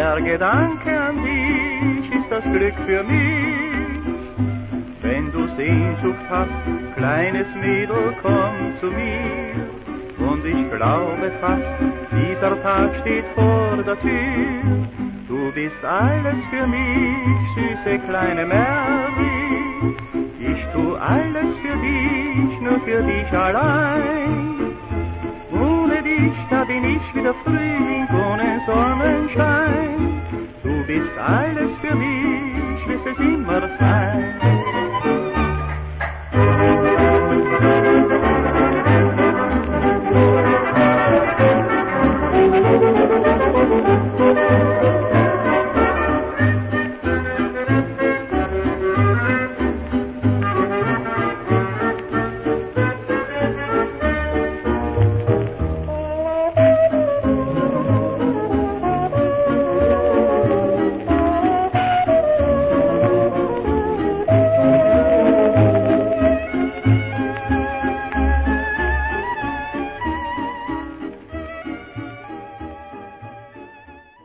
Der Gedanke an dich ist das Glück für mich. Wenn du Sehnsucht hast, kleines Mädel, komm zu mir. Und ich glaube fast, dieser Tag steht vor der Tür. Du bist alles für mich, süße kleine Mary. Ich tu alles für dich, nur für dich allein. Ohne dich, da bin ich wieder Frühling ohne Sonnenschein. Du bist alles für mich, wirst es immer sein.